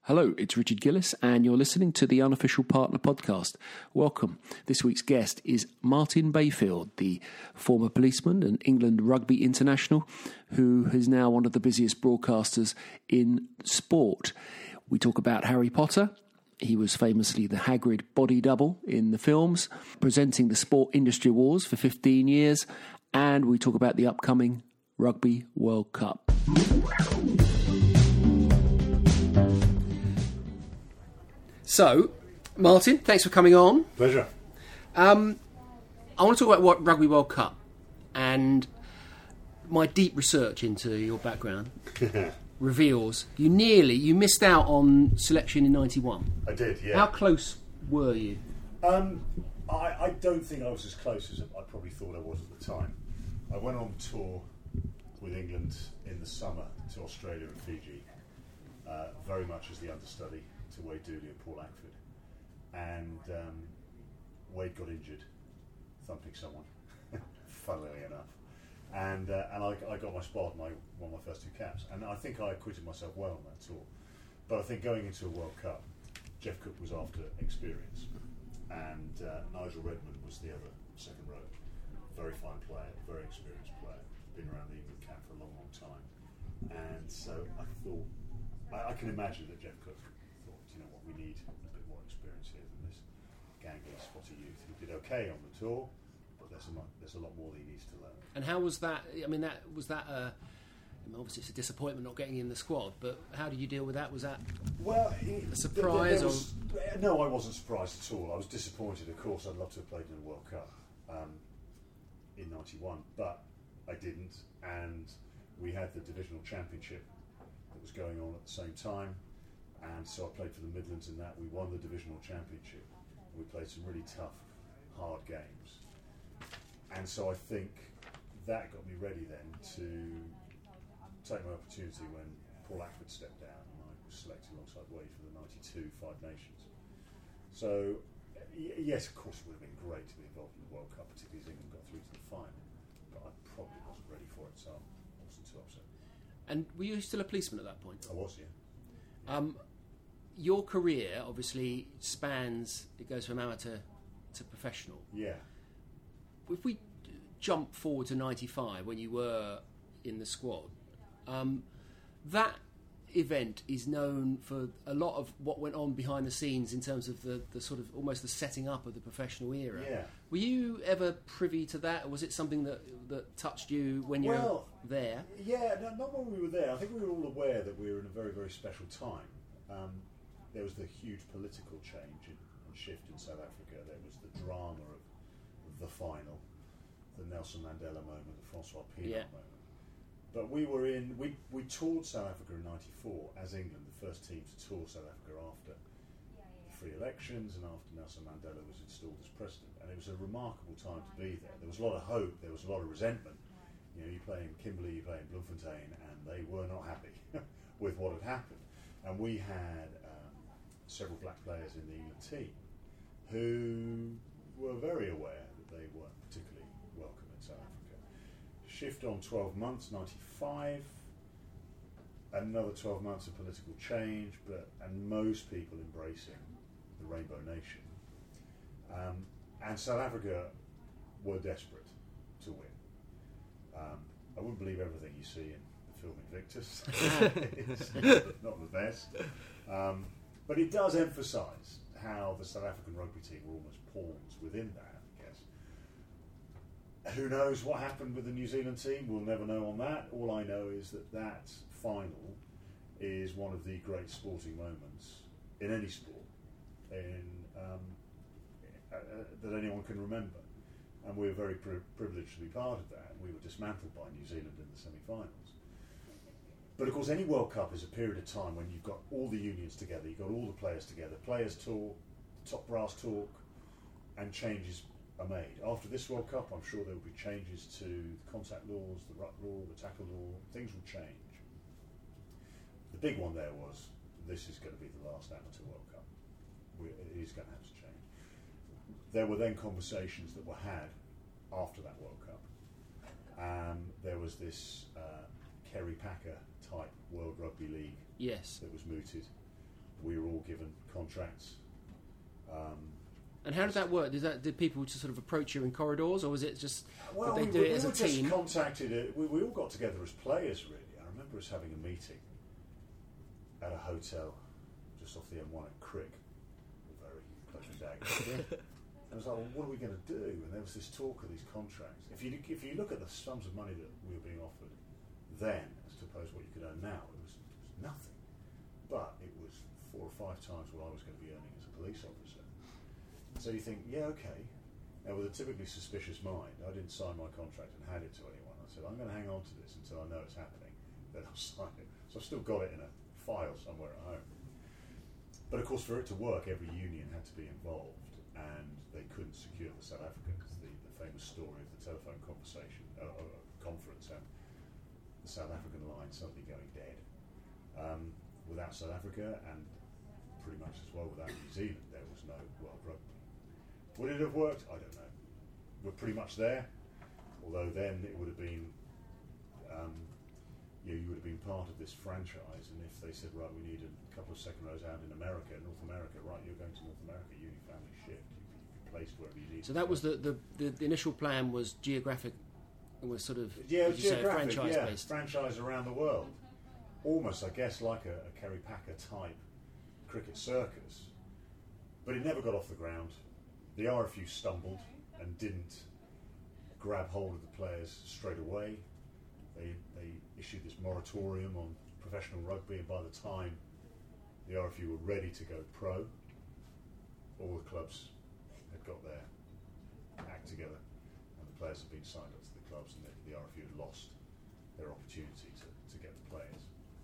Hello, it's Richard Gillis, and you're listening to the Unofficial Partner Podcast. Welcome. This week's guest is Martin Bayfield, the former policeman and England rugby international, who is now one of the busiest broadcasters in sport. We talk about Harry Potter. He was famously the Hagrid body double in the films, presenting the Sport Industry Awards for 15 years, and we talk about the upcoming Rugby World Cup. So, Martin, thanks for coming on. Pleasure. I want to talk about what Rugby World Cup and my deep research into your background reveals you missed out on selection in 91. I did, yeah. How close were you? I don't think I was as close as I probably thought I was at the time. I went on tour with England in the summer to Australia and Fiji, very much as the understudy to Wade Dooley and Paul Ackford, and Wade got injured thumping someone, funnily enough, and I got my spot, one of my first two caps, and I think I acquitted myself well on that tour. But I think going into a World Cup, Jeff Cook was after experience, and Nigel Redmond was the other second row, very fine player, very experienced player, been around the England camp for a long, long time, and so I thought I can imagine that Jeff Cook thought, you know what, we need a bit more experience here than this gangly, spotty youth who did okay on the tour, but there's a lot more that he needs to learn. And how was that? I mean, obviously it's a disappointment not getting in the squad, but how did you deal with that? Was that a surprise? No, I wasn't surprised at all. I was disappointed, of course. I'd love to have played in the World Cup in 91, but I didn't, and we had the divisional championship that was going on at the same time, and so I played for the Midlands in that. We won the divisional championship, and we played some really tough, hard games, and so I think that got me ready then to take my opportunity when Paul Ackford stepped down and I was selected alongside Wade for the 92 Five Nations. So yes, of course it would have been great to be involved in the World Cup, particularly as England got through to the final, but I probably wasn't ready for it, so I wasn't too upset. And were you still a policeman at that point? I was, yeah. Your career obviously it goes from amateur to professional. Yeah. If we jump forward to 95 when you were in the squad, that event is known for a lot of what went on behind the scenes in terms of the sort of almost the setting up of the professional era. Yeah. Were you ever privy to that, or was it something that touched you when you were there? Yeah, no, not when we were there. I think we were all aware that we were in a very, very special time. There was the huge political change and shift in South Africa. There was the drama of the final, the Nelson Mandela moment, the Francois Pienaar moment. But we toured South Africa in 94 as England, the first team to tour South Africa after the free elections and after Nelson Mandela was installed as president. And it was a remarkable time to be there. There was a lot of hope, there was a lot of resentment. You know, you play in Kimberley, you play in Bloemfontein, and they were not happy with what had happened. And we had several black players in the England team who were very aware that they weren't particularly welcome in South Africa. Shift on 12 months, 95, another 12 months of political change, and most people embracing the Rainbow Nation. And South Africa were desperate to win. I wouldn't believe everything you see in the film Invictus. It's not the best. But it does emphasise how the South African rugby team were almost pawns within that, I guess. Who knows what happened with the New Zealand team? We'll never know on that. All I know is that final is one of the great sporting moments in any sport that anyone can remember. And we were very privileged to be part of that. We were dismantled by New Zealand in the semi-finals. But of course, any World Cup is a period of time when you've got all the unions together, you've got all the players together, players talk, top brass talk, and changes are made. After this World Cup, I'm sure there will be changes to the contact laws, the ruck law, the tackle law. Things will change. The big one there was, this is going to be the last amateur World Cup. It is going to have to change. There were then conversations that were had after that World Cup. There was this Kerry Packer type World Rugby League that was mooted. we were all given contracts. And how did that work? Did people just sort of approach you in corridors, or was it just well, did they do it as a team? We were just contacted. We all got together as players, really. I remember us having a meeting at a hotel just off the M1 at Crick, very close to Dagenham. And I was like, well, what are we going to do? And there was this talk of these contracts. If you look at the sums of money that we were being offered then, as opposed to what you could earn now, it was nothing. But it was 4 or 5 times what I was going to be earning as a police officer. So you think, yeah, okay. Now, with a typically suspicious mind, I didn't sign my contract and hand it to anyone. I said, I'm going to hang on to this until I know it's happening. Then I'll sign it. So I've still got it in a file somewhere at home. But of course, for it to work, every union had to be involved, and they couldn't secure the South Africans. The famous story of the telephone conference and the South African line suddenly going dead. Without South Africa, and pretty much as well without New Zealand, there was no World Rugby. Would it have worked? I don't know. We're pretty much there, although then it would have been, you would have been part of this franchise, and if they said, right, we need a couple of second rows out in America, North America, right, you're going to North America, family shift, you'd be placed wherever you need. So that was the initial plan was geographic, and was sort of, geographic, franchise-based. Franchise around the world. Almost, I guess, like a Kerry Packer type cricket circus. But it never got off the ground. The RFU stumbled and didn't grab hold of the players straight away. They issued this moratorium on professional rugby, and by the time the RFU were ready to go pro, all the clubs had got their act together, and the players had been signed up to the clubs, and the RFU had lost their opportunity to get the players.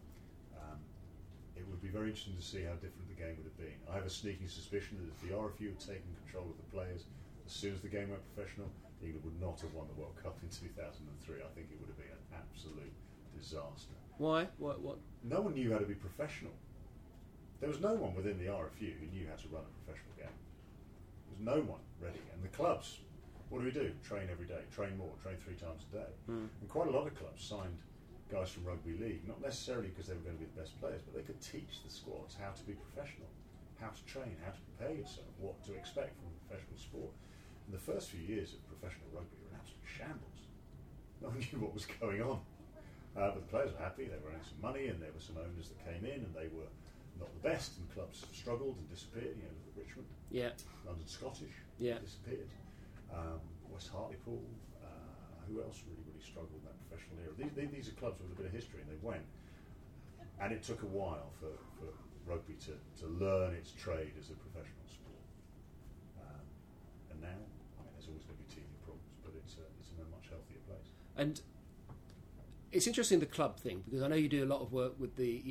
It would be very interesting to see how different the game would have been. I have a sneaking suspicion that if the RFU had taken control of the players as soon as the game went professional, England would not have won the World Cup in 2003. I think it would have been an absolute disaster. Why? What? No one knew how to be professional. There was no one within the RFU who knew how to run a professional game. There was no one ready. And the clubs, what do? Train every day, train more, train 3 times a day. And quite a lot of clubs signed guys from rugby league, not necessarily because they were going to be the best players, but they could teach the squads how to be professional, how to train, how to prepare yourself, what to expect from a professional sport. And the first few years of professional rugby were an absolute shambles. No one knew what was going on. But the players were happy, they were earning some money, and there were some owners that came in, and they were not the best, and clubs struggled and disappeared. Look at Richmond, London Scottish, disappeared. West Hartlepool, who else really struggled in that professional era? These are clubs with a bit of history, and they went. And it took a while for rugby to learn its trade as a professional sport. And now, there's always going to be teething problems, but it's in a much healthier place. And it's interesting, the club thing, because I know you do a lot of work with the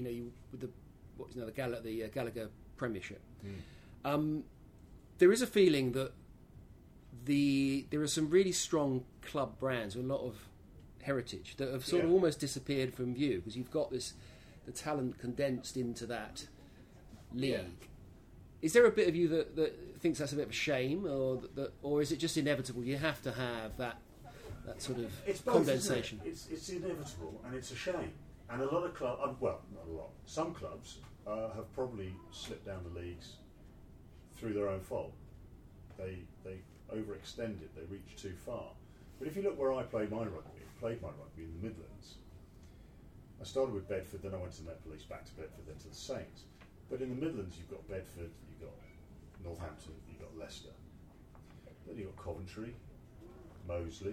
Gallagher Premiership. There is a feeling that there are some really strong club brands with a lot of heritage that have sort of almost disappeared from view, because you've got the talent condensed into that league. Yeah. Is there a bit of you that thinks that's a bit of a shame, or is it just inevitable? You have to have that sort of condensation. It's inevitable, and it's a shame. And a lot of clubs, not a lot, some clubs have probably slipped down the leagues through their own fault. They overextended, they reached too far. But if you look where I played my rugby in the Midlands, I started with Bedford, then I went to Met Police, back to Bedford, then to the Saints. But in the Midlands, you've got Bedford, you've got Northampton, you've got Leicester. Then you've got Coventry, Moseley.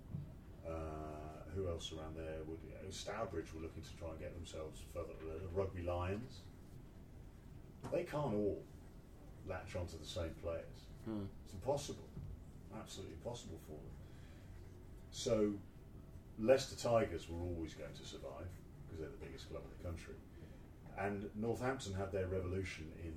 Who else around there? Stourbridge were looking to try and get themselves further. Rugby Lions. They can't all latch onto the same players. It's impossible. Absolutely impossible for them. So Leicester Tigers were always going to survive because they're the biggest club in the country. And Northampton had their revolution in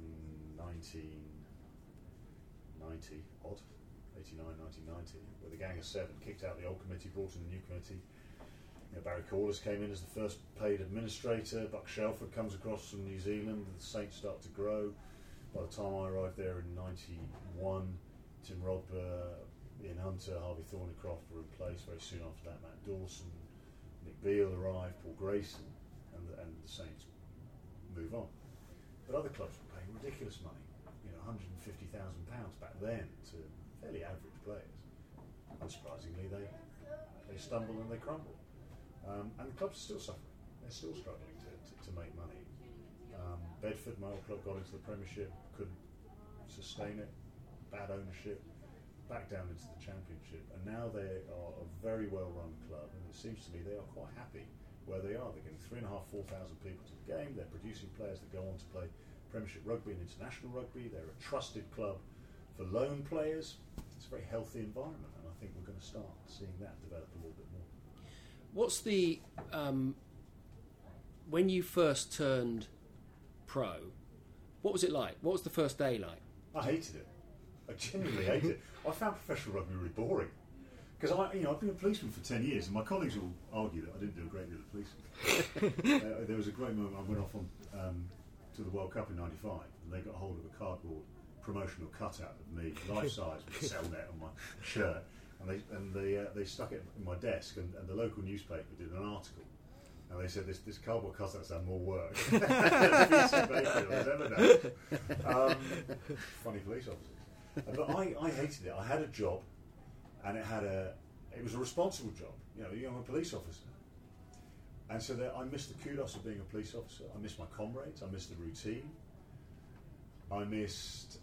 1990, 1990, where the Gang of Seven kicked out the old committee, brought in the new committee. Barry Corliss came in as the first paid administrator. Buck Shelford comes across from New Zealand. The Saints start to grow. By the time I arrived there in 91, Tim Rodber, Ian Hunter, Harvey Thornycroft were in place. Very soon after that, Matt Dawson, Nick Beale arrived, Paul Grayson, and the Saints move on. But other clubs were paying ridiculous money, £150,000 back then to fairly average players. Unsurprisingly, they stumble and they crumble. And the clubs are still suffering. They're still struggling to make money. Bedford, my old club, got into the Premiership, couldn't sustain it, bad ownership, back down into the Championship, and now they are a very well-run club, and it seems to me they are quite happy where they are. They're getting 3,500 to 4,000 people to the game, they're producing players that go on to play Premiership rugby and international rugby, they're a trusted club for loan players. It's a very healthy environment, and I think we're going to start seeing that develop a little bit more. What's the... when you first turned pro, what was it like? What was the first day like? I hated it. I genuinely hated it. I found professional rugby really boring. Because I've been a policeman for 10 years, and my colleagues will argue that I didn't do a great deal of policing. There was a great moment I went off on to the World Cup in '95, and they got hold of a cardboard promotional cutout of me, life size, with a Cellnet on my shirt, and they stuck it in my desk, and the local newspaper did an article. And they said this cardboard cutout's done more work than has ever done. Funny police officers. But I hated it. I had a job, and it was a responsible job. I'm a police officer. And so I missed the kudos of being a police officer. I missed my comrades. I missed the routine. I missed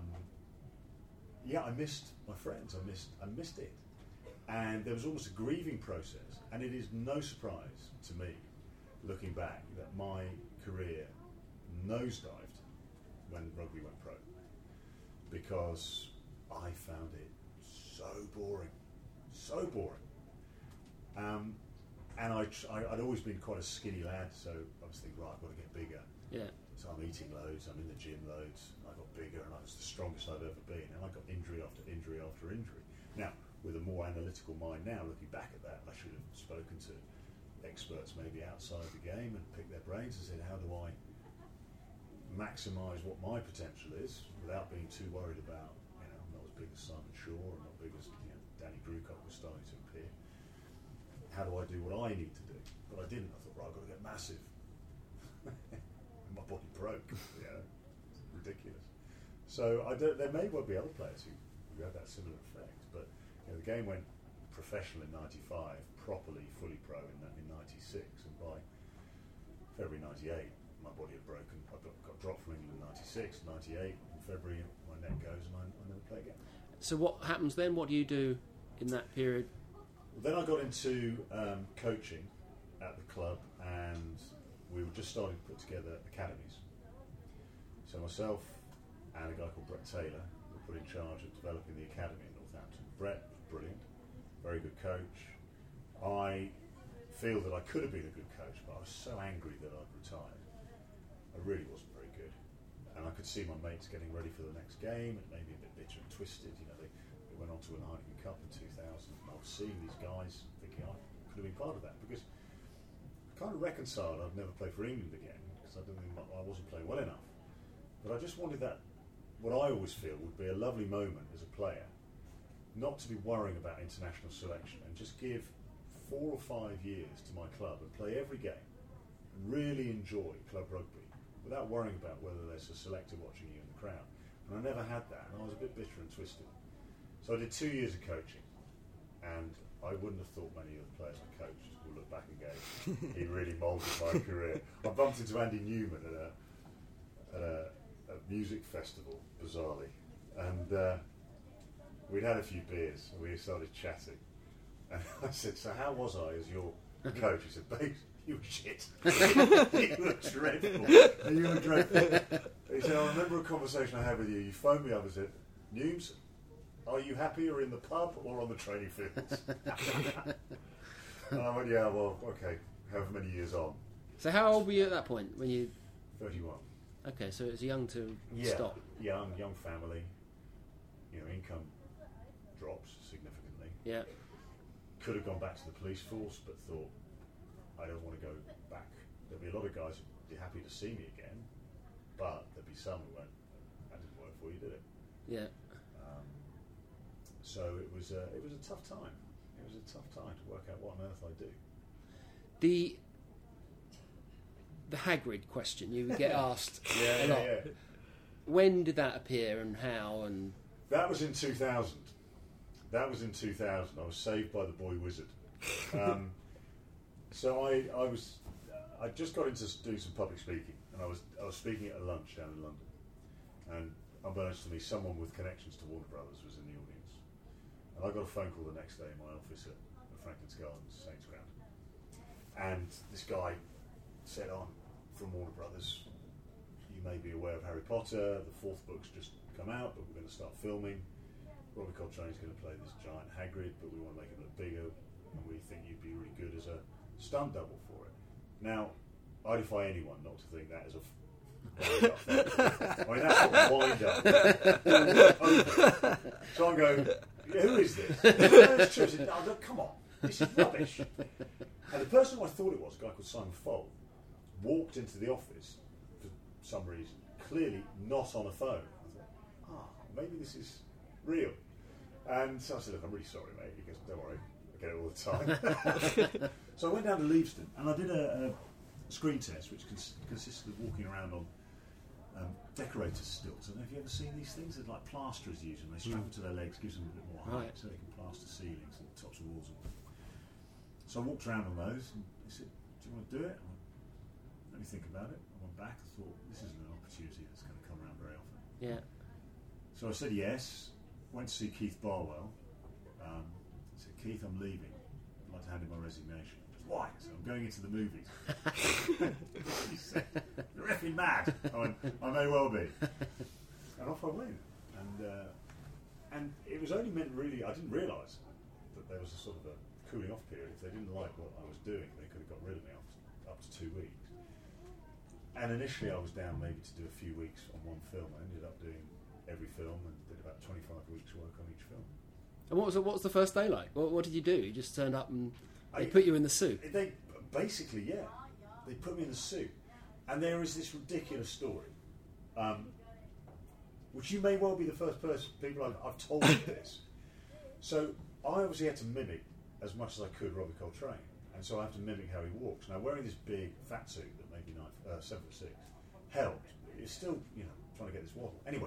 my friends. I missed it. And there was almost a grieving process. And it is no surprise to me, looking back, that my career nosedived when rugby went pro. Because I found it so boring. And I'd always been quite a skinny lad, so I was thinking, right, I've got to get bigger. Yeah. So I'm eating loads, I'm in the gym loads, I got bigger, and I was the strongest I've ever been, and I got injury after injury after injury. Now, with a more analytical mind now, looking back at that, I should have spoken to experts maybe outside the game and picked their brains and said, how do I maximise what my potential is without being too worried about, I'm not as big as Simon Shaw, I'm not as big as Danny Grewcock was starting to appear. How do I do what I need to do? But I didn't. I thought, right, I've got to get massive. And my body broke. It's ridiculous. So there may well be other players who had that similar effect, but the game went professional in '95, properly, fully pro in '96, and by February '98, my body had broken. I got dropped from England in '96, '98. In February, my neck goes, and I never play again. So what happens then? What do you do in that period? Well, then I got into coaching at the club, and we were just starting to put together academies. So myself and a guy called Brett Taylor were put in charge of developing the academy in Northampton. Brett was brilliant, very good coach. I feel that I could have been a good coach, but I was so angry that I'd retired. I really wasn't very good. And I could see my mates getting ready for the next game, and maybe a bit bitter and twisted. They went on to win the Heineken Cup in 2000, and I was seeing these guys thinking I could have been part of that, because I kind of reconciled I'd never play for England again, because I didn't think I wasn't playing well enough. But I just wanted that, what I always feel would be a lovely moment as a player, not to be worrying about international selection, and just give 4 or 5 years to my club and play every game and really enjoy club rugby without worrying about whether there's a selector watching you in the crowd. And I never had that, and I was a bit bitter and twisted. So I did 2 years of coaching, and I wouldn't have thought many of the players I coached will look back and go, he really moulded my career. I bumped into Andy Newman at a music festival, bizarrely, and we'd had a few beers, and we started chatting. And I said, so how was I as your coach? He said, babe, you were shit. You were dreadful. You were dreadful. He said, I remember a conversation I had with you. You phoned me up and said, Newms, are you happier in the pub or on the training fields? And I went, yeah, well, okay, however many years on. So how old were you at that point when you... 31. Okay, so it was young to stop. Young family. Income drops significantly. Yeah. Could have gone back to the police force, but thought, I don't want to go back. There'll be a lot of guys who'd be happy to see me again, but there'll be some who won't. That didn't work for you, did it? Yeah. So it was a tough time. It was a tough time to work out what on earth I do. the Hagrid question you would get asked a Yeah, lot. yeah. When did that appear and how? And That was in 2000. I was saved by the boy wizard. So I just got into doing some public speaking, and I was speaking at a lunch down in London, and unbeknownst to me, someone with connections to Warner Brothers was in the audience, and I got a phone call the next day in my office at Franklin's Gardens, Saints Ground, and this guy said, "I'm from Warner Brothers. You may be aware of Harry Potter. The 4th book's just come out, but we're going to start filming. Robbie Coltrane's going to play this giant Hagrid, but we want to make him look bigger, and we think you'd be really good as a stunt double for it." Now, I defy anyone not to think that is a wind-up. I mean, that's not a wind-up. So I'm going, who is this? No, it's true. I said, "No, look, come on, this is rubbish." And the person who I thought it was, a guy called Simon Fold, walked into the office for some reason, clearly not on a phone. I thought, maybe this is real. And so I said, "Look, I'm really sorry, mate." He goes, "Don't worry, I get it all the time." So I went down to Leavesden and I did a screen test, which consisted of walking around on decorators' stilts. I don't know if you ever seen these things. They're like plasterers use them. They strap them to their legs, gives them a bit more height, so they can plaster ceilings and tops of walls. So I walked around on those, and he said, "Do you want to do it?" I went, "Let me think about it." I went back and thought, this isn't an opportunity that's going to come around very often. Yeah. So I said yes. Went to see Keith Barwell. I said, "Keith, I'm leaving. I'd like to hand in my resignation." He goes, "Why?" I said, "I'm going into the movies." He said, "You're effing mad." I went, "I may well be." And off I went. And it was only meant really, I didn't realise that there was a sort of a cooling off period. If they didn't like what I was doing, they could have got rid of me after up to 2 weeks. And initially I was down maybe to do a few weeks on one film. I ended up doing every film and did about 25 weeks work on each film. And what was the first day like? What did you do? You just turned up and they put you in the suit? They basically, yeah. They put me in the suit. And there is this ridiculous story, which you may well be the first people I've told you this. So I obviously had to mimic as much as I could Robbie Coltrane. And so I have to mimic how he walks. Now, wearing this big fat suit that may be 7'6" helped. It's still, trying to get this waddle. Anyway,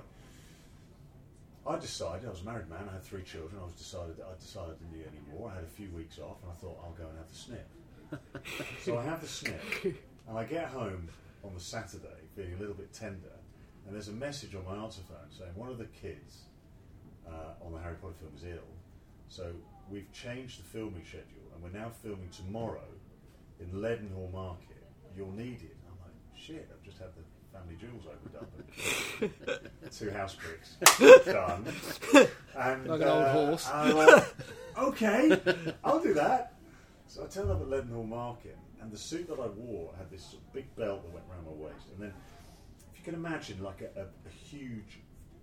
I decided, I was a married man, I had 3 children, I decided I didn't need any more. I had a few weeks off and I thought, I'll go and have the snip. So I have the snip, and I get home on the Saturday feeling a little bit tender, and there's a message on my answer phone saying one of the kids on the Harry Potter film is ill, so we've changed the filming schedule and we're now filming tomorrow in Leadenhall Market. You'll need it. And I'm like, shit, I've just had the family jewels opened up and 2 house bricks done. And, like an old horse. And I'm like, okay, I'll do that. So I turned up at Leadenhall Market, and the suit that I wore had this sort of big belt that went around my waist, and then, if you can imagine, like a huge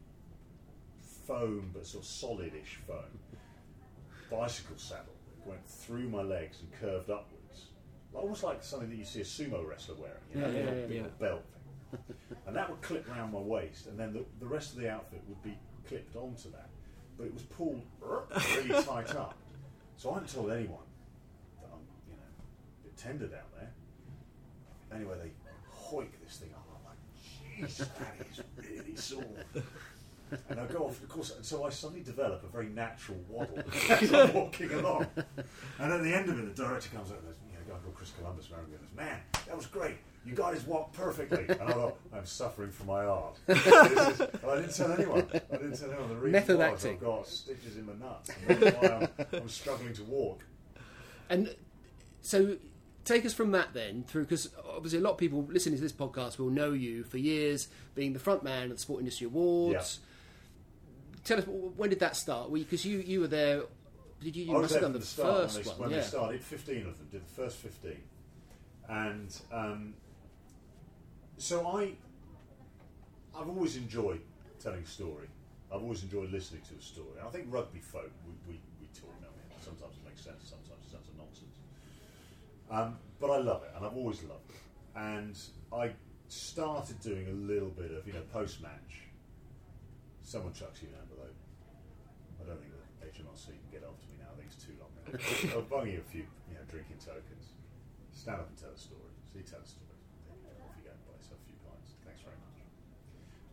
foam, but sort of solid-ish foam, bicycle saddle that went through my legs and curved upwards, almost like something that you see a sumo wrestler wearing, a big belt thing. And that would clip around my waist, and then the rest of the outfit would be clipped onto that, but it was pulled really tight up. So I hadn't told anyone that I'm, a bit tender down there. Anyway, they hoik this thing up. I'm like, jeez, that is really sore. And I go off, of course, and so I suddenly develop a very natural waddle as I'm walking along. And at the end of it, the director comes up and goes, a guy called Chris Columbus around me and goes, "Man, that was great. You guys walked perfectly." And I thought, I'm suffering from my art. And I didn't tell anyone. The reason Method was acting. I've got stitches in my nuts. And that's why I'm struggling to walk. And so take us from that then through, because obviously a lot of people listening to this podcast will know you for years being the front man at the Sport Industry Awards. Yeah. Tell us, when did that start? Because you were there. Did you? You must have done the first one. When they started, 15 of them did the first 15, and so I've always enjoyed telling a story. I've always enjoyed listening to a story. I think rugby folk we talk now. Sometimes it makes sense, sometimes it sounds like nonsense. But I love it, and I've always loved it. And I started doing a little bit of post match. Someone chucks you an envelope. I don't think that HMRC can get after me now. I think it's too long now. I'll bung you a few, drinking tokens. Stand up and tell a story. So you tell a story.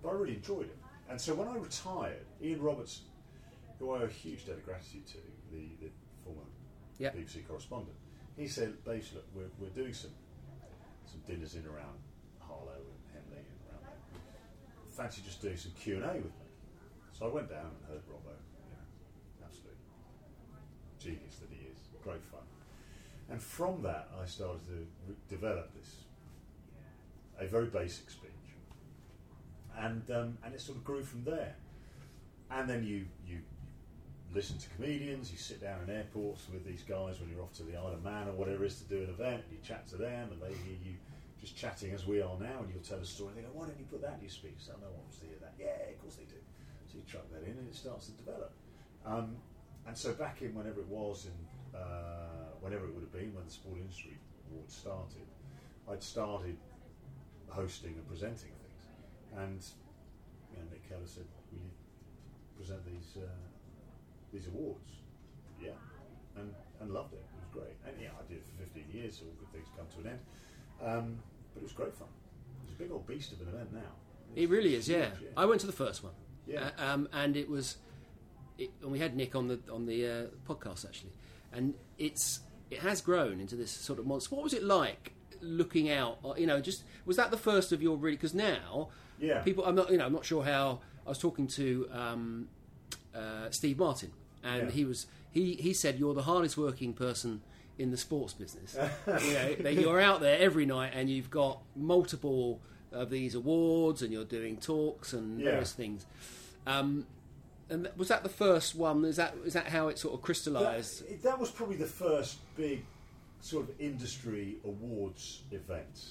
but I really enjoyed it. And so when I retired, Ian Robertson, who I owe a huge debt of gratitude to, the former BBC correspondent, he said, basically, look, we're doing some dinners in around Harlow and Henley and around there. Fancy just doing some Q&A with me. So I went down and heard Robbo, absolute genius that he is, great fun. And from that, I started to develop a very basic speech. And it sort of grew from there. And then you listen to comedians, you sit down in airports with these guys when you're off to the Isle of Man or whatever it is to do an event, you chat to them and they hear you just chatting as we are now, and you'll tell a story and they go, why don't you put that in your speech? So no one wants to hear that. Yeah, of course they do. So you chuck that in and it starts to develop. And so back in whenever it was, whenever it would have been, when the Sport Industry Awards started, I'd started hosting and presenting things. And Nick Keller said, will you present these awards? Yeah. And loved it. It was great. And I did it for 15 years, so all good things come to an end. But it was great fun. It's a big old beast of an event now. It really is, huge, yeah. I went to the first one. Yeah. And it was... and we had Nick on the podcast, actually. And it has grown into this sort of monster. What was it like looking out? Was that the first of your really? Because now, people. I'm not sure how. I was talking to Steve Martin, and he said you're the hardest working person in the sports business. That you're out there every night, and you've got multiple of these awards, and you're doing talks and various things. And was that the first one? Is that how it sort of crystallised? That was probably the first big sort of industry awards event.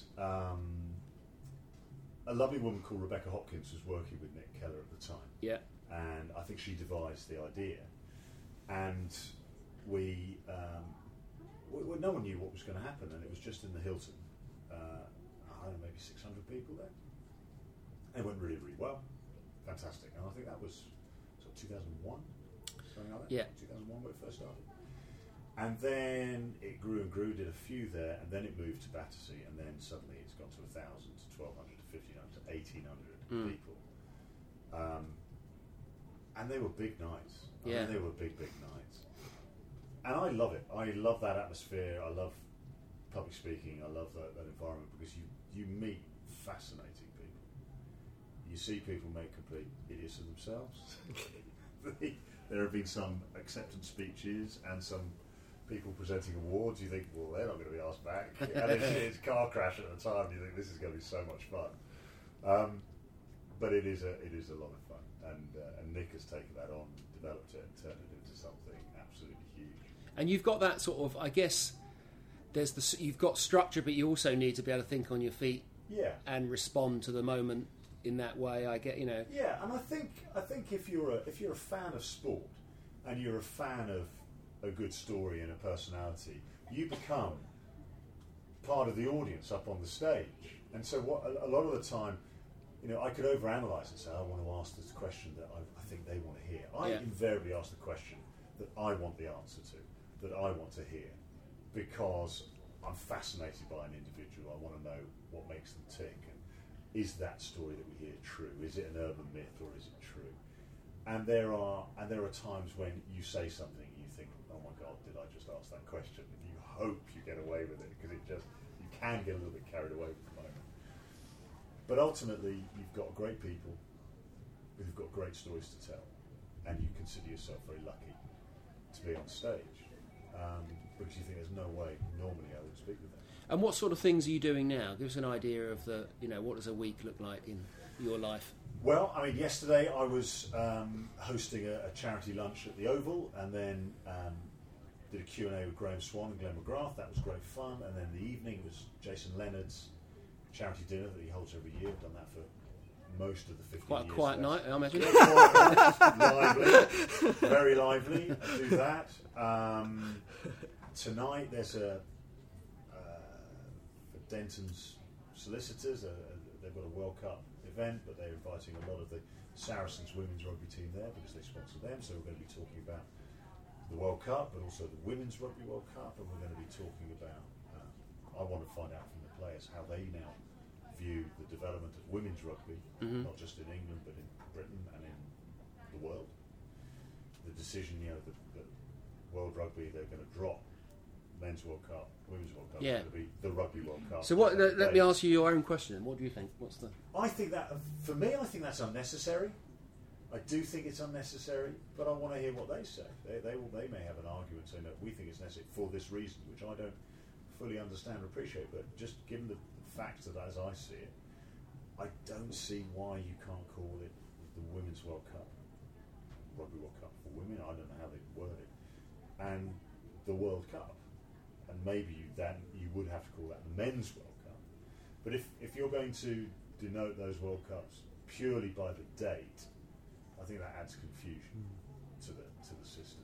A lovely woman called Rebecca Hopkins was working with Nick Keller at the time. Yeah. And I think she devised the idea. And we no one knew what was going to happen, and it was just in the Hilton. I don't know, maybe 600 people there. And it went really, really well. Fantastic. And I think that was 2001, something like that. Yeah. 2001 when it first started. And then it grew and grew, did a few there, and then it moved to Battersea, and then suddenly it's gone to 1,000 to 1,200 to 1,500 to 1,800 people. And they were big nights. I mean, they were big nights. And I love it. I love that atmosphere. I love public speaking. I love that environment because you meet fascinating people. You see people make complete idiots of themselves. There have been some acceptance speeches and some people presenting awards. You think, well, they're not going to be asked back. And it's a car crash at the time. You think this is going to be so much fun. But it is a lot of fun. And Nick has taken that on, developed it, and turned it into something absolutely huge. And you've got that sort of, I guess, you've got structure, but you also need to be able to think on your feet and respond to the moment in that way. Yeah, and I think if you're a fan of sport and you're a fan of a good story and a personality, you become part of the audience up on the stage. And so a lot of the time, I could overanalyze and say, I want to ask this question that I think they want to hear. I invariably ask the question that I want the answer to, that I want to hear, because I'm fascinated by an individual. I want to know what makes them tick. Is that story that we hear true? Is it an urban myth or is it true? And there are times when you say something and you think, oh my God, did I just ask that question? And you hope you get away with it because you can get a little bit carried away with the moment. But ultimately, you've got great people who've got great stories to tell, and you consider yourself very lucky to be on stage because you think there's no way normally I would speak with them. And what sort of things are you doing now? Give us an idea of what does a week look like in your life? Well, I mean, yesterday I was hosting a charity lunch at the Oval, and then did a Q&A with Graham Swan and Glenn McGrath. That was great fun. And then in the evening was Jason Leonard's charity dinner that he holds every year. I've done that for most of the 15 years. Quite a quiet night, I imagine. Lively, very lively. I do that. Tonight there's for Denton's solicitors. They've got a World Cup event, but they're inviting a lot of the Saracens women's rugby team there because they sponsor them. So we're going to be talking about the World Cup, but also the Women's Rugby World Cup, and we're going to be talking about. I want to find out from the players how they now view the development of women's rugby, not just in England but in Britain and in the world. The decision, that World Rugby, they're going to drop Men's World Cup, Women's World Cup, it's going to be the Rugby World Cup. So let me ask you your own question. What do you think? I think that, for me, I think that's unnecessary. I do think it's unnecessary, but I want to hear what they say. They may have an argument saying that we think it's necessary for this reason, which I don't fully understand or appreciate. But just given the facts that, as I see it, I don't see why you can't call it the Women's World Cup, Rugby World Cup for women. I don't know how they word it, and the World Cup, and maybe you would have to call that the Men's World Cup. But if you're going to denote those World Cups purely by the date, I think that adds confusion to the system.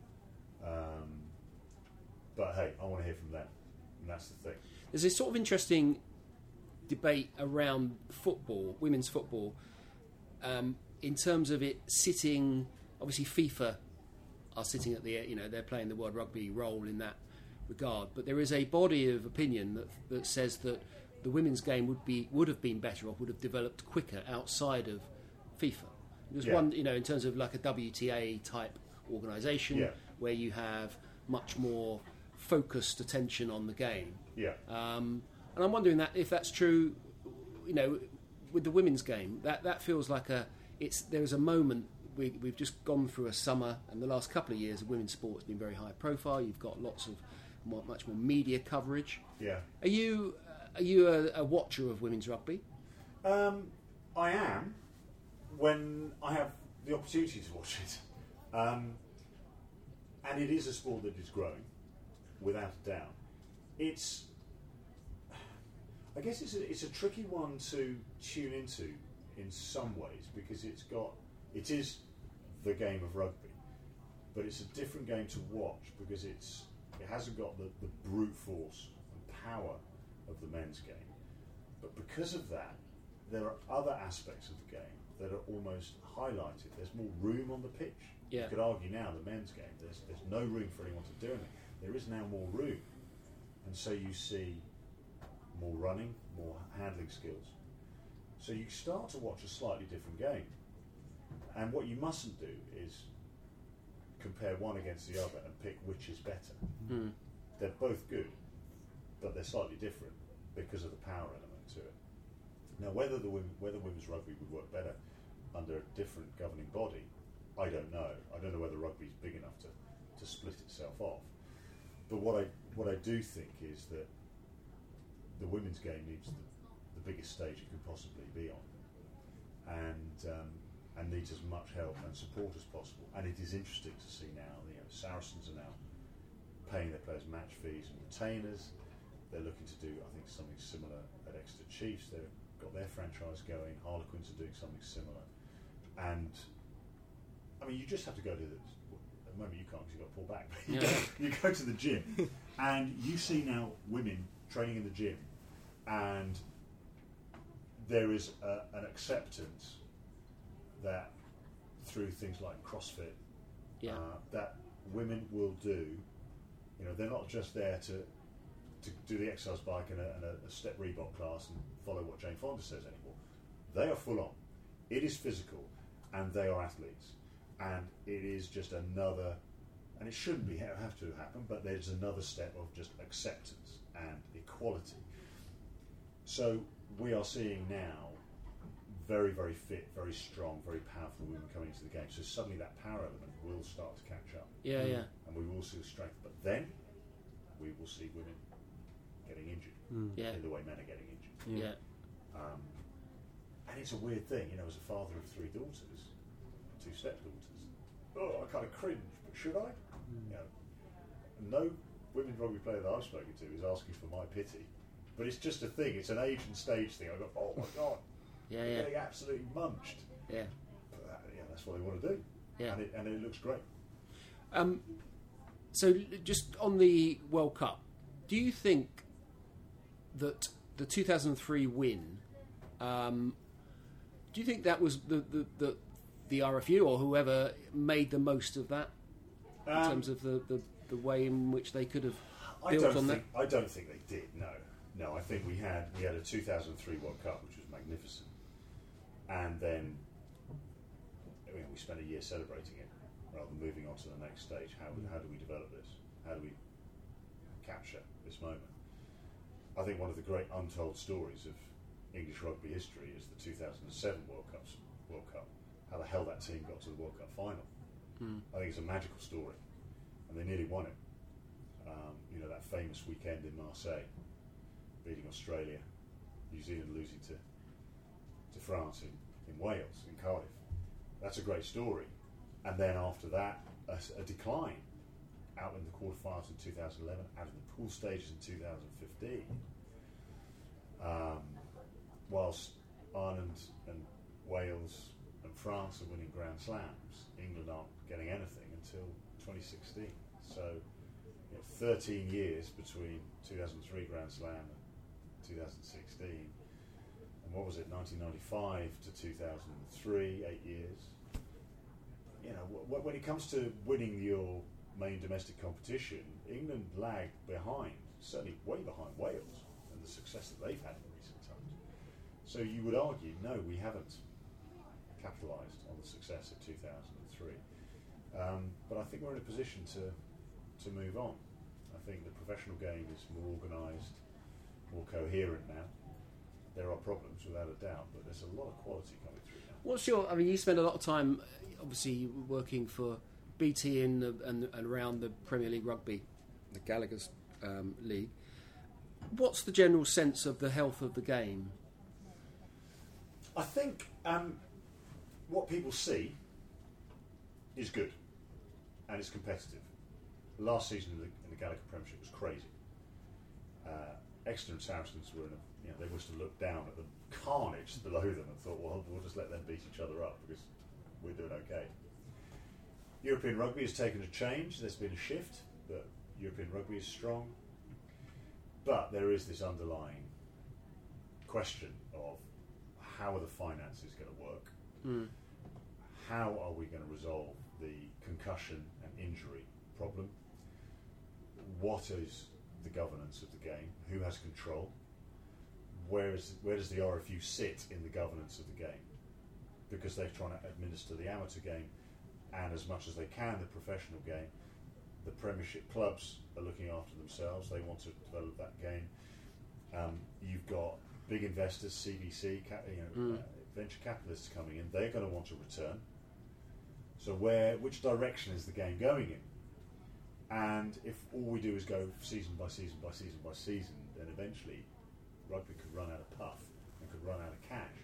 But hey, I want to hear from them, and that's the thing. There's this sort of interesting debate around football, women's football, in terms of it sitting. Obviously, FIFA are sitting at the they're playing the World Rugby role in that regard, but there is a body of opinion that says that the women's game would have been better off, would have developed quicker outside of FIFA. There's one, in terms of like a WTA type organisation where you have much more focused attention on the game. Yeah. And I'm wondering that if that's true, with the women's game, that feels like there's a moment. We've just gone through a summer, and the last couple of years of women's sport has been very high profile. You've got lots of much more media coverage. Yeah. Are you a watcher of women's rugby? I am, when I have the opportunity to watch it. And it is a sport that is growing, without a doubt. I guess it's a tricky one to tune into in some ways, because it is the game of rugby, but it's a different game to watch because it hasn't got the brute force and power of the men's game. But because of that, there are other aspects of the game that are almost highlighted. There's more room on the pitch. Yeah. You could argue now the men's game, there's no room for anyone to do anything. There is now more room. And so you see more running, more handling skills. So you start to watch a slightly different game. And what you mustn't do is compare one against the other and pick which is better. Mm. They're both good, but they're slightly different because of the power element to it. Now, whether women's rugby would work better under a different governing body, I don't know. I don't know whether rugby's big enough to split itself off. But what I do think is that the women's game needs the biggest stage it can possibly be on, and needs as much help and support as possible. And it is interesting to see now. Saracens are now paying their players match fees and retainers. They're looking to do, I think, something similar at Exeter Chiefs. They've got their franchise going. Harlequins are doing something similar. And I mean, you just have to go to at the moment you can't because you've got to pull back. You go to the gym and you see now women training in the gym, and there is an acceptance that through things like CrossFit, that women will do. They're not just there to do the exercise bike and a step Reebok class and follow what Jane Fonda says anymore. They are full on. It is physical, and they are athletes, and it is just another. And it shouldn't have to happen, but there's another step of just acceptance and equality. So we are seeing now very, very fit, very strong, very powerful women coming into the game. So suddenly that power element will start to catch up. Yeah. And we will see the strength. But then we will see women getting injured in the way men are getting injured. And it's a weird thing, as a father of 3 daughters, 2 stepdaughters. I kind of cringe, but should I? No women's rugby player that I've spoken to is asking for my pity. But it's just a thing. It's an age and stage thing. I go, oh my God. They're getting absolutely munched. Yeah. But that's what they want to do. Yeah. And it looks great. So just on the World Cup, do you think that the 2003 win, do you think that was the RFU or whoever made the most of that in terms of the way in which they could have built on that? I don't think they did, no. No, I think we had a 2003 World Cup, which was magnificent, and then we spent a year celebrating it rather than moving on to the next stage. How do we develop this? How do we capture this moment? I think one of the great untold stories of English rugby history is the 2007 World Cup. How the hell that team got to the World Cup final. I think it's a magical story, and they nearly won it. That famous weekend in Marseille, beating Australia, New Zealand losing to France in Wales, in Cardiff. That's a great story. And then after that, a decline out in the quarterfinals in 2011, out in the pool stages in 2015. Whilst Ireland and Wales and France are winning Grand Slams, England aren't getting anything until 2016. So 13 years between 2003 Grand Slam and 2016. And what was it, 1995 to 2003, 8 years. When it comes to winning your main domestic competition, England lagged behind, certainly way behind Wales and the success that they've had in recent times. So you would argue, no, we haven't capitalised on the success of 2003. But I think we're in a position to move on. I think the professional game is more organised, more coherent now. There are problems, without a doubt, but there's a lot of quality coming through now. You spend a lot of time, obviously, working for BT and around the Premier League Rugby, the Gallagher's League. What's the general sense of the health of the game? I think what people see is good, and it's competitive. Last season in the Gallagher Premiership was crazy. Exeter and Saracens were they must have looked down at the carnage below them and thought, well, we'll just let them beat each other up because we're doing okay. European rugby has taken a change. There's been a shift, but European rugby is strong. But there is this underlying question of how are the finances going to work? How are we going to resolve the concussion and injury problem? What is the governance of the game? Who has control? Where does the RFU sit in the governance of the game? Because they're trying to administer the amateur game and, as much as they can, the professional game. The Premiership clubs are looking after themselves. They want to develop that game. You've got big investors, CVC, venture capitalists coming in. They're going to want to return. So which direction is the game going in? And if all we do is go season by season by season by season, then eventually rugby could run out of puff and could run out of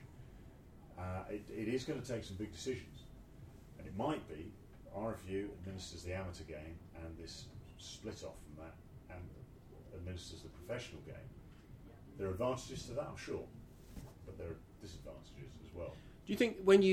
cash. It is going to take some big decisions. And it might be RFU administers the amateur game and this split off from that and administers the professional game. There are advantages to that, I'm sure, but there are disadvantages as well. Do you think when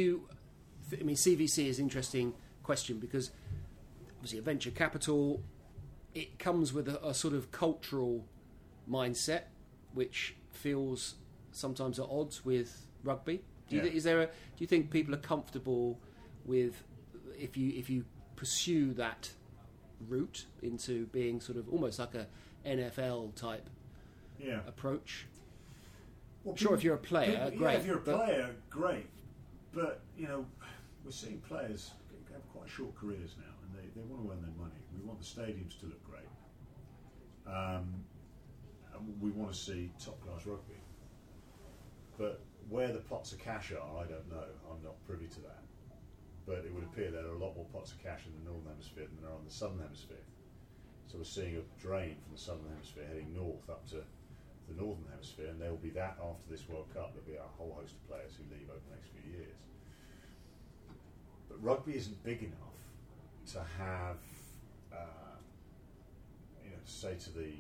CVC is an interesting question because obviously a venture capital, it comes with a sort of cultural mindset which feels sometimes at odds with rugby. Do you think people are comfortable with if you pursue that route into being sort of almost like a NFL type approach? Well, sure, if you're a player, great. If you're a player, great. But we're seeing players have quite short careers now, and they want to earn their money. We want the stadiums to look great. And we want to see top-class rugby. But where the pots of cash are, I don't know. I'm not privy to that. But it would appear there are a lot more pots of cash in the Northern Hemisphere than there are in the Southern Hemisphere. So we're seeing a drain from the Southern Hemisphere heading north up to the Northern Hemisphere, and there will be that after this World Cup. There'll be a whole host of players who leave over the next few years. But rugby isn't big enough to have, to say to the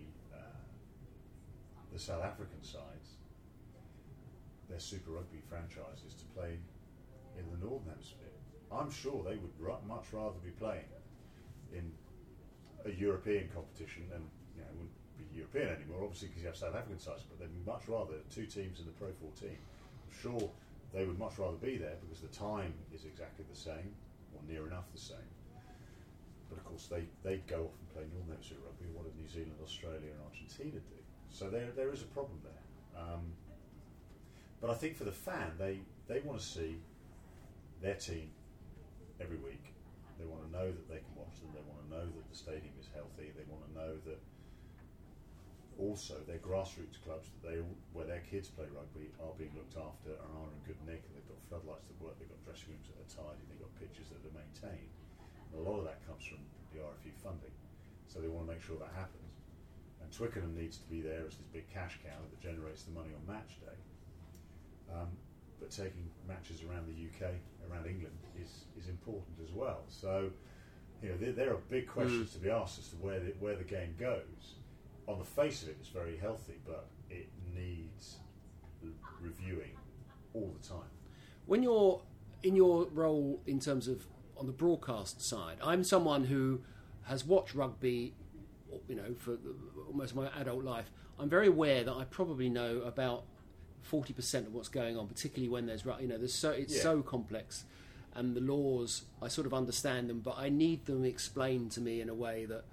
South African sides, their Super Rugby franchises to play in the Northern Hemisphere. I'm sure they would much rather be playing in a European competition, and it wouldn't be European anymore, obviously, because you have South African sides, but they'd much rather two teams in the Pro 14. I'm sure they would much rather be there because the time is exactly the same, or near enough the same. But of course, they go off and play Northern Hemisphere rugby. What did New Zealand, Australia, and Argentina do? So there is a problem there. But I think for the fan, they want to see their team every week. They want to know that they can watch them. They want to know that the stadium is healthy. They want to know that also their grassroots clubs where their kids play rugby are being looked after and are in good nick. And they've got floodlights that work. They've got dressing rooms that are tidy. They've got pitches that are maintained. And a lot of that comes from the RFU funding. So they want to make sure that happens. And Twickenham needs to be there as this big cash cow that generates the money on match day. But taking matches around the UK, around England, is important as well. So, there are big questions to be asked as to where the game goes. On the face of it, it's very healthy, but it needs reviewing all the time. When you're in your role in terms of on the broadcast side, I'm someone who has watched rugby, for almost my adult life. I'm very aware that I probably know about 40% of what's going on, particularly when there's so complex, and the laws, I sort of understand them, but I need them explained to me in a way that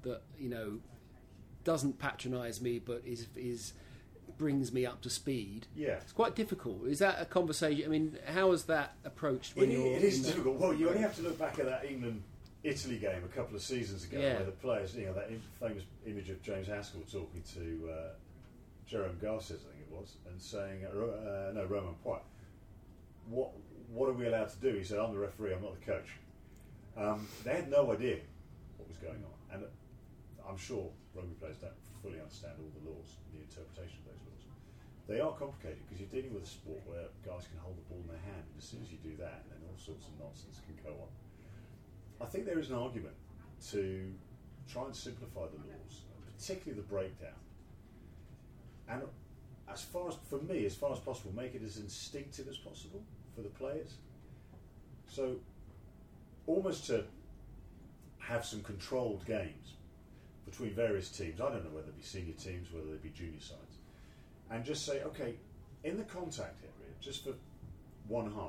doesn't patronise me, but is brings me up to speed. Yeah, it's quite difficult. Is that a conversation? I mean, how is that approached? It is difficult. Well, you only have to look back at that England-Italy game a couple of seasons ago, where the players, that famous image of James Haskell talking to Jerome Garces, I think it was, and saying, Romain Poit, what are we allowed to do? He said, I'm the referee, I'm not the coach. They had no idea what was going on, and I'm sure rugby players don't fully understand all the laws, the interpretation of those laws. They are complicated because you're dealing with a sport where guys can hold the ball in their hand, and as soon as you do that, then all sorts of nonsense can go on. I think there is an argument to try and simplify the laws, particularly the breakdown, and as far as possible, make it as instinctive as possible for the players. So, almost to have some controlled games between various teams. I don't know whether they be senior teams, whether they be junior sides, and just say, okay, in the contact area, just for one half,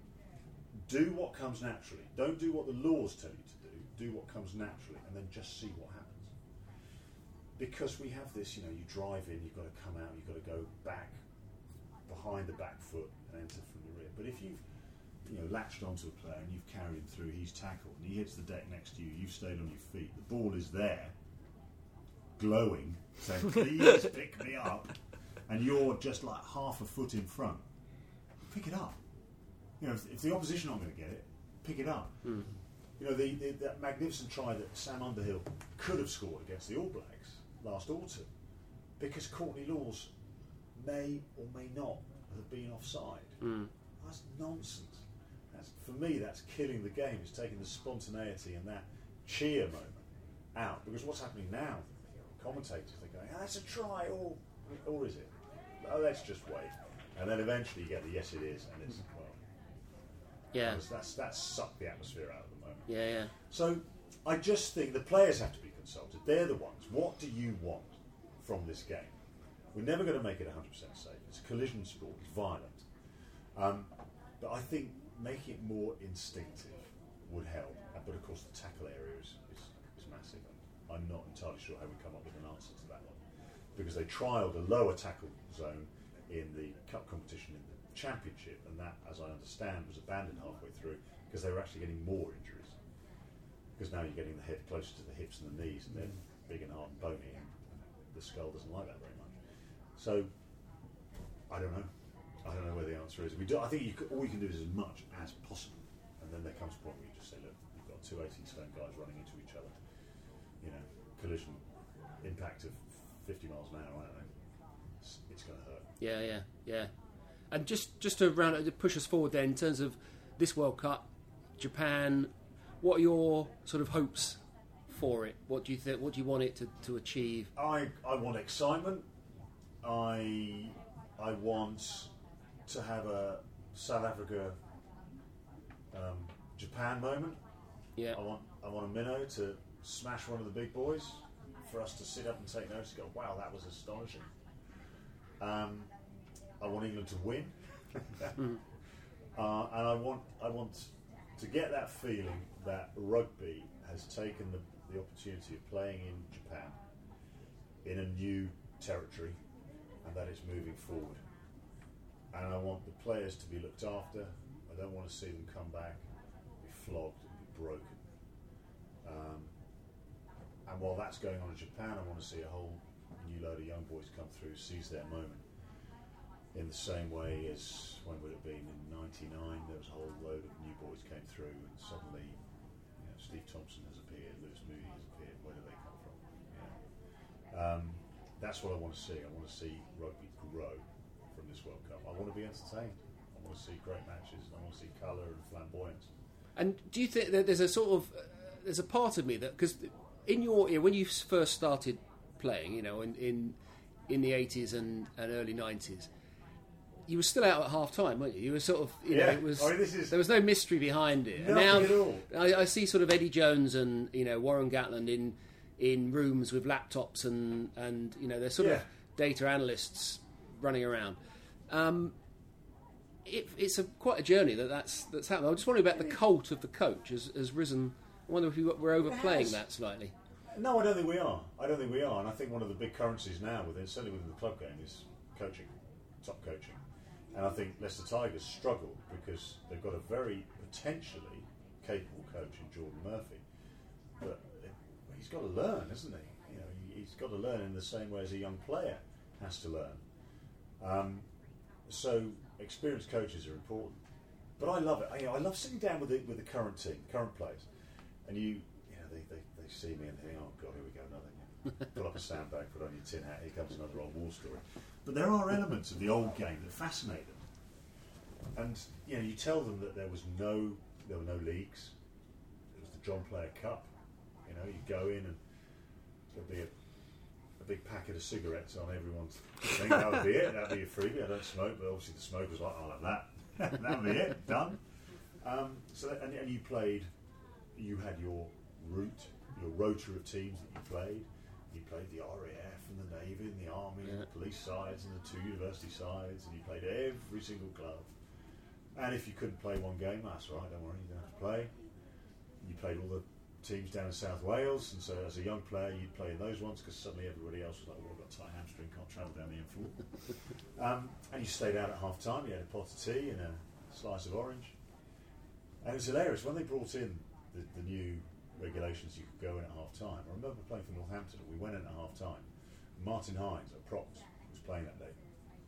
do what comes naturally. Don't do what the laws tell you to do. Do what comes naturally, and then just see what happens. Because we have this, you drive in, you've got to come out, you've got to go back behind the back foot and enter from the rear. But if you've latched onto a player and you've carried him through, he's tackled, and he hits the deck next to you, you've stayed on your feet, the ball is there, glowing, saying, please pick me up, and you're just like half a foot in front, pick it up. If the opposition aren't going to get it, pick it up. That magnificent try that Sam Underhill could have scored against the All Blacks last autumn, because Courtney Laws may or may not have been offside. That's nonsense. For me, that's killing the game. It's taking the spontaneity and that cheer moment out. Because what's happening now, commentators, they're going, that's a try, or is it? Oh, let's just wait. And then eventually you get the yes it is, and it's, that's sucked the atmosphere out at the moment. Yeah. So I just think the players have to be consulted. They're the ones. What do you want from this game? We're never going to make it 100% safe. It's a collision sport. It's violent. But I think making it more instinctive would help. But of course the tackle area is massive. And I'm not entirely sure how we come up with an answer to that one. Because they trialled a lower tackle zone in the cup competition in the championship, and that, as I understand, was abandoned halfway through because they were actually getting more injuries. Because now you're getting the head closer to the hips and the knees, and they're big and hard and bony, and the skull doesn't like that very much. So, I don't know. I don't know where the answer is. I think all you can do is as much as possible, and then there comes a point where you just say, look, you've got two 18-stone guys running into each other. Collision, impact of 50 miles an hour, I don't know. It's going to hurt. Yeah. And just to push us forward then, in terms of this World Cup, Japan, what are your sort of hopes for it? What do you think? What do you want it to achieve? I want excitement. I want to have a South Africa Japan moment. Yeah. I want a minnow to smash one of the big boys, for us to sit up and take notice and go, wow, that was astonishing. I want England to win. And I want to get that feeling that rugby has taken the opportunity of playing in Japan in a new territory and that it's moving forward. And I want the players to be looked after. I don't want to see them come back, be flogged and be broken. And while that's going on in Japan, I want to see a whole new load of young boys come through, seize their moment. In the same way as, when would it have been, in '99, there was a whole load of new boys came through and suddenly Steve Thompson has appeared, Lewis Moody has appeared. Where do they come from? That's what I want to see. I want to see rugby grow from this World Cup. I want to be entertained. I want to see great matches. I want to see colour and flamboyance. And do you think that there's a sort of there's a part of me that, because in your when you first started playing, in the 80s and early 90s, you were still out at half time, weren't you? You were sort of, it was. There was no mystery behind it. Nothing and now at all. I see sort of Eddie Jones and Warren Gatland in rooms with laptops and they're sort of data analysts running around. It's quite a journey that's happened. I just wondering about the cult of the coach has risen. I wonder if we're overplaying that slightly. No, I don't think we are. And I think one of the big currencies now, certainly within the club game, is coaching, top coaching. And I think Leicester Tigers struggle because they've got a very potentially capable coach in Jordan Murphy, but he's got to learn, hasn't he? He's got to learn in the same way as a young player has to learn. So experienced coaches are important, but I love it. I love sitting down with the current team, current players, and they see me and think, oh God, here we go, another. Pull up a sandbag, put on your tin hat. Here comes another old war story. But there are elements of the old game that fascinate them, and you tell them that there were no leagues. It was the John Player Cup. You go in and there'll be a big packet of cigarettes on everyone's thing. That would be it. That would be a freebie. I don't smoke, but obviously the smoker's like, I'll have that. That would be it. Done. And you played. You had your rota of teams that you played. You played the RAF and the Navy and the Army and the police sides and the two university sides, and you played every single club. And if you couldn't play one game, that's all right. Don't worry, you don't have to play. You played all the teams down in South Wales, and so as a young player you'd play in those ones because suddenly everybody else was like, well, I've got a tight hamstring, can't travel down the M4. And you stayed out at half time, you had a pot of tea and a slice of orange, and it was hilarious when they brought in the new regulations. You could go in at half time. I remember playing for Northampton, we went in at half time. Martin Hines at props was playing that day,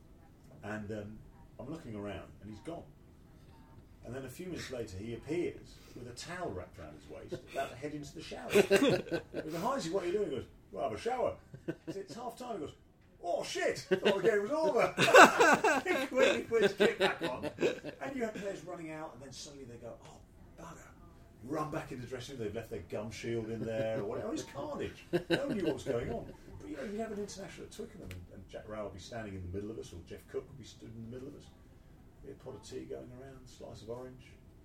and I'm looking around and he's gone. And then a few minutes later, he appears with a towel wrapped around his waist, about to head into the shower. We go, Heinzie, what are you doing? He goes, well, I have a shower. I said, it's half time. He goes, oh shit, thought the game was over. He quickly puts his kit back on. And you have players running out, and then suddenly they go, oh, bugger. Run back into the dressing room, they've left their gum shield in there, or whatever. It was carnage. No one knew what was going on. But you'd have an international at Twickenham, and Jack Rowe would be standing in the middle of us, or Jeff Cook would be stood in the middle of us. A pot of tea going around, slice of orange.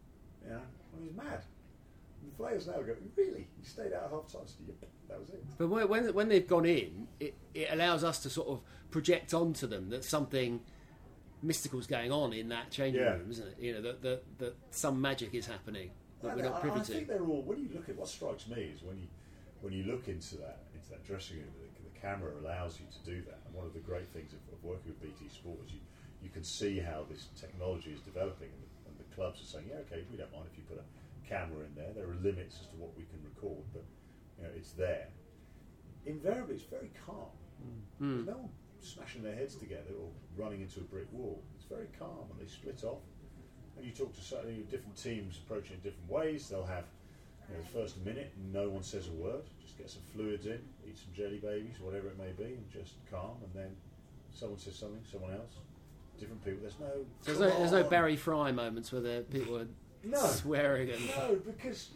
He's mad. And the players now go, really? You stayed out at half time? So that was it. But when they've gone in, it allows us to sort of project onto them that something mystical's going on in that changing room, isn't it? That some magic is happening that we're not privy to. I think they're all. When you look at what strikes me is when you look into that dressing room, the camera allows you to do that. And one of the great things of working with BT Sport is you can see how this technology is developing, and the clubs are saying, okay, we don't mind if you put a camera in there. There are limits as to what we can record, but it's there. Invariably, it's very calm. There's no one smashing their heads together or running into a brick wall. It's very calm, and they split off. And you talk to different teams approaching it different ways. They'll have the first minute, no one says a word, just get some fluids in, eat some jelly babies, whatever it may be, and just calm. And then someone says something, someone else. Different people. There's no Barry Fry moments where the people are swearing and because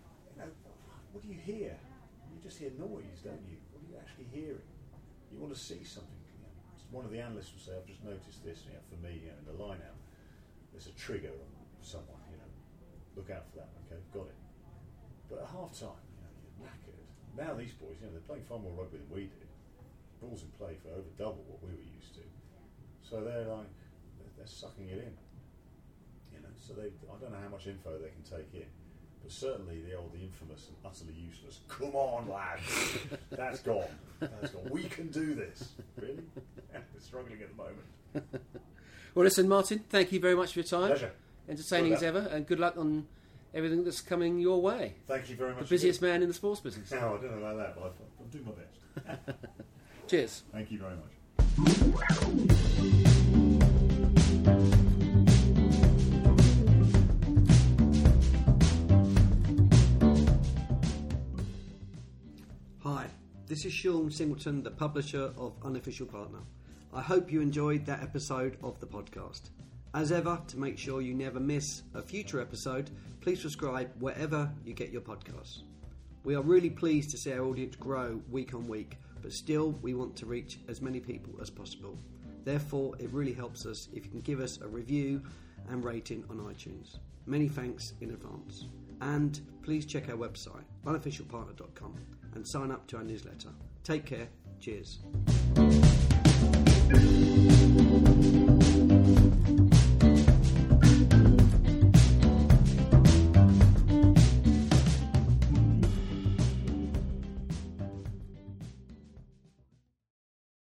what do you hear? You just hear noise, don't you? What are you actually hearing? You want to see something. One of the analysts will say, "I've just noticed this." For me, in the line out, there's a trigger on someone. Look out for that. Okay, got it. But at half time, you're knackered. Now these boys, they're playing far more rugby than we did. Balls in play for over double what we were used to. So they're sucking it in, So I don't know how much info they can take in, But certainly the infamous and utterly useless, come on lads, that's gone. We can do this. Really? We're struggling at the moment. Well, listen, Martin, thank you very much for your time. Pleasure. Entertaining as ever, and good luck on everything that's coming your way. Thank you very much. The busiest man in the sports business. No, I don't know about that, but I'll do my best. Cheers. Thank you very much. Hi, this is Sean Singleton, the publisher of Unofficial Partner. I hope you enjoyed that episode of the podcast. As ever, to make sure you never miss a future episode, please subscribe wherever you get your podcasts. We are really pleased to see our audience grow week on week, but still we want to reach as many people as possible. Therefore, it really helps us if you can give us a review and rating on iTunes. Many thanks in advance. And please check our website, unofficialpartner.com, and sign up to our newsletter. Take care. Cheers.